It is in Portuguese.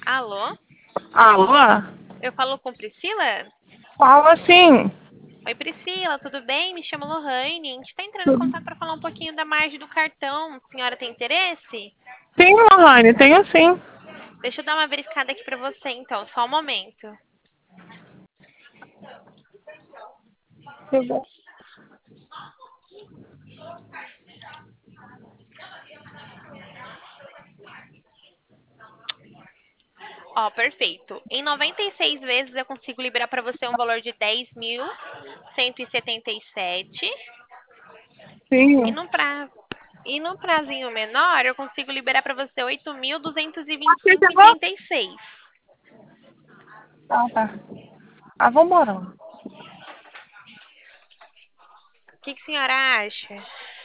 Alô? Alô? Eu falo com Priscila? Fala assim. Oi, Priscila, tudo bem? Me chamo Lohane. A gente está entrando em contato para falar um pouquinho da margem do cartão. A senhora tem interesse? Sim, Lohane, tenho sim. Deixa eu dar uma verificada aqui para você, então, só um momento. Ó, perfeito. Em 96 vezes eu consigo liberar para você um valor de 10.177. E Sim. no pra... E no prazinho menor, eu consigo liberar para você Você 8.225,86. Ah, tá. Ah, vambora. O que que a senhora acha?